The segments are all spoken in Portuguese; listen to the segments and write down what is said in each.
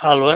Alô?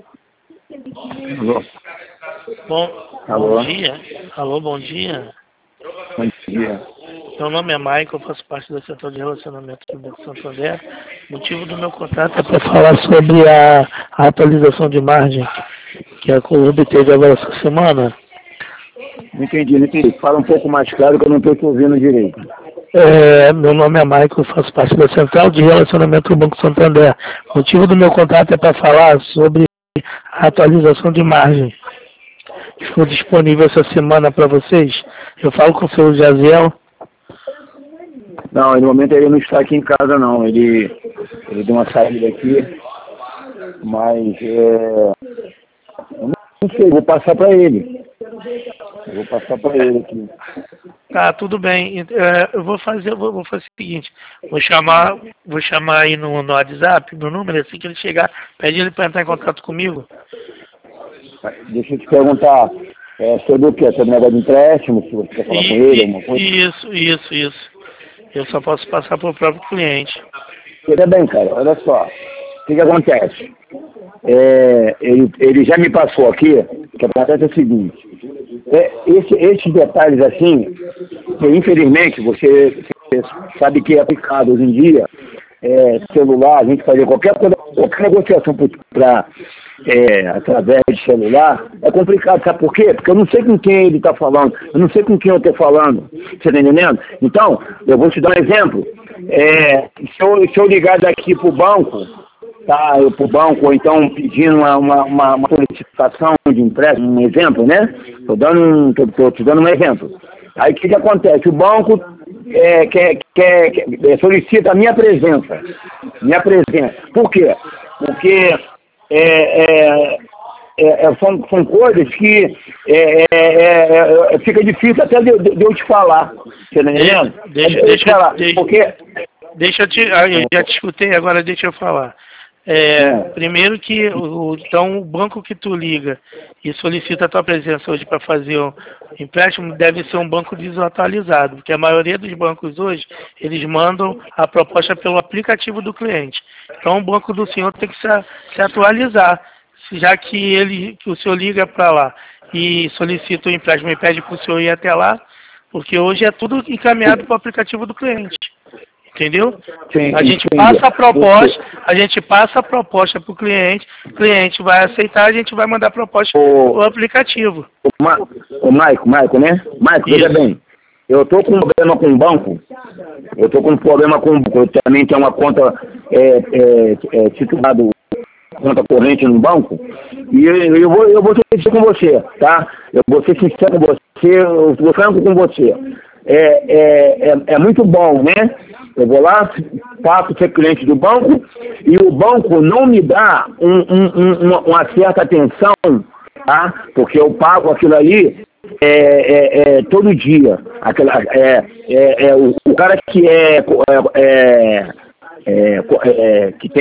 Alô? Bom dia. Alô, bom dia. Bom dia. Meu nome é Michael, eu faço parte da Setor de Relacionamento do Banco Santander. O motivo do meu contato é para falar sobre a atualização de margem que a Colombo teve agora essa semana. Não entendi. Fala um pouco mais claro que eu não estou te ouvindo direito. Meu nome é Michael, eu faço parte da Central de Relacionamento do Banco Santander. O motivo do meu contato é para falar sobre a atualização de margem. Ficou disponível essa semana para vocês. Eu falo com o seu Jaziel. Não, no momento ele não está aqui em casa não. Ele deu uma saída aqui, mas eu não sei, vou passar para ele. Aqui. Tá, tudo bem. Eu vou fazer o seguinte, vou chamar aí no WhatsApp, no número, assim que ele chegar, pede ele para entrar em contato comigo. Deixa eu te perguntar, sobre o quê? Sobre o negócio de empréstimo, se você quer falar com ele, alguma coisa? Isso. Eu só posso passar para o próprio cliente. Tudo bem, cara, olha só. O que acontece? Ele já me passou aqui, o que acontece é o seguinte, esses detalhes assim, que infelizmente você sabe que é aplicado hoje em dia, celular, a gente fazer qualquer negociação através de celular, é complicado, sabe por quê? Porque eu não sei com quem ele está falando, eu não sei com quem eu estou falando, você está entendendo? Então, eu vou te dar um exemplo, se eu ligar daqui para o banco, tá, pro banco, ou então pedindo uma solicitação de empréstimo, um exemplo, né? Tô te dando um exemplo. Aí o que acontece? O banco solicita a minha presença. Por quê? Porque são coisas que fica difícil até de eu te falar. Você tá entendendo? Eu já te escutei, agora deixa eu falar. Primeiro que então o banco que tu liga e solicita a tua presença hoje para fazer o empréstimo deve ser um banco desatualizado, porque a maioria dos bancos hoje, eles mandam a proposta pelo aplicativo do cliente. Então o banco do senhor tem que se atualizar, já que o senhor liga para lá e solicita o empréstimo e pede para o senhor ir até lá, porque hoje é tudo encaminhado para o aplicativo do cliente. Entendeu? Sim, a gente passa a proposta para o cliente vai aceitar, a gente vai mandar a proposta para o aplicativo. O Maico, né? Maico, veja bem, eu estou com um problema com o banco, eu também tenho uma conta titulada, conta corrente no banco, e eu vou ser sincero com você, tá? Eu vou ser sincero com você, eu vou franco com você. É muito bom, né? Eu vou lá, passo a ser cliente do banco e o banco não me dá uma certa atenção, tá? Porque eu pago aquilo ali todo dia. O cara que que tem